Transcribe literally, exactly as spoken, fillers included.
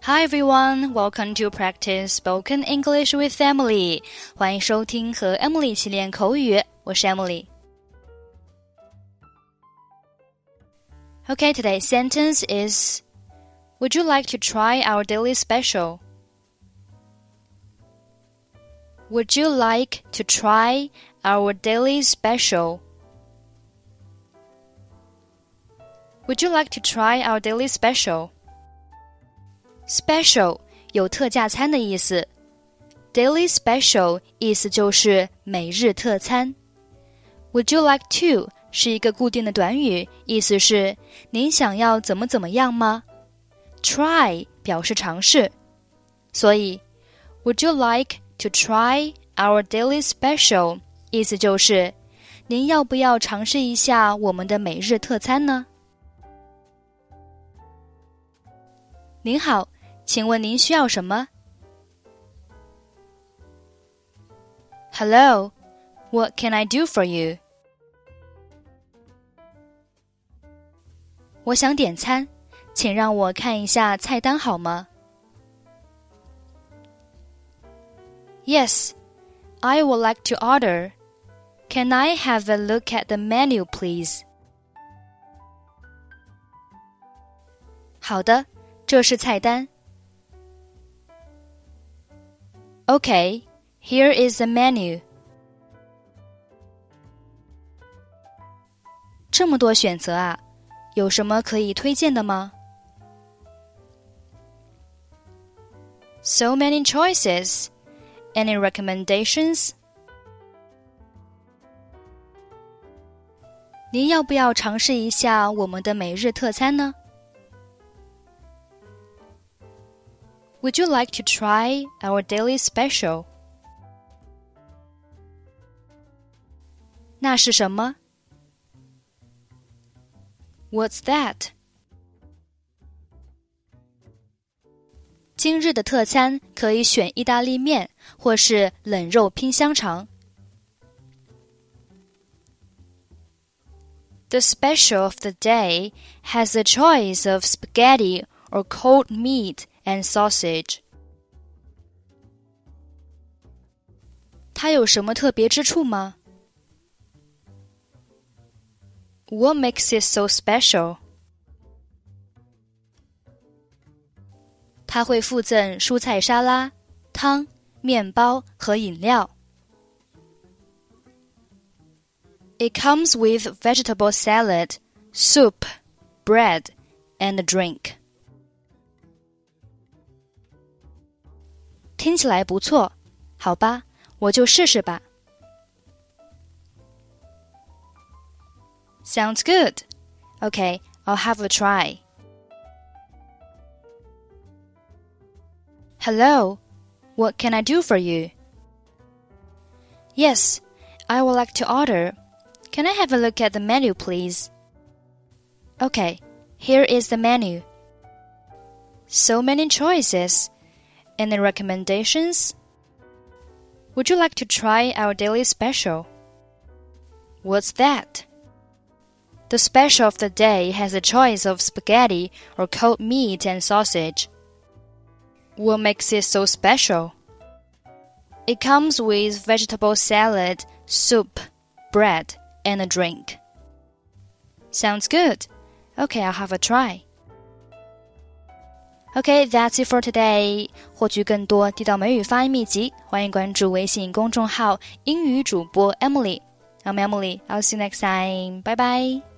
Hi everyone, welcome to practice spoken English with Emily. 欢迎收听和 Emily 一起练口语，我是 Emily。Okay, today's sentence is, Would you like to try our daily special? Would you like to try our daily special? Would you like to try our daily special? Special 有特价餐的意思， Daily special 意思就是每日特餐。 Would you like to 是一个固定的短语，意思是您想要怎么怎么样吗？ Try 表示尝试，所以 Would you like to try our daily special 意思就是您要不要尝试一下我们的每日特餐呢？您好，请问您需要什么？ Hello, what can I do for you? 我想点餐，请让我看一下菜单好吗？ Yes, I would like to order. Can I have a look at the menu, please? 好的，这是菜单。Okay, here is the menu. 这么多选择啊，有什么可以推荐的吗？ So many choices. Any recommendations? 您要不要尝试一下我们的每日特餐呢？ Would you like to try our daily special? 那是什么？ What's that? 今日的特餐可以选意大利面或是冷肉拼香肠。 The special of the day has a choice of spaghetti or cold meat and sausage. 它有什么特别之处吗？ What makes it so special? 它会附赠蔬菜沙拉、汤、面包和饮料。 It comes with vegetable salad, soup, bread, and a drink. 听起来不错，好吧，我就试试吧。 Sounds good. Okay, I'll have a try. Hello, what can I do for you? Yes, I would like to order. Can I have a look at the menu, please? Okay, here is the menu. So many choices. Any recommendations? Would you like to try our daily special? What's that? The special of the day has a choice of spaghetti or cold meat and sausage. What makes it so special? It comes with vegetable salad, soup, bread, and a drink. Sounds good. Okay, I'll have a try. Okay, that's it for today. 获取更多地道美语发音秘籍，欢迎关注微信公众号英语主播 Emily. I'm Emily. I'll see you next time. Bye bye.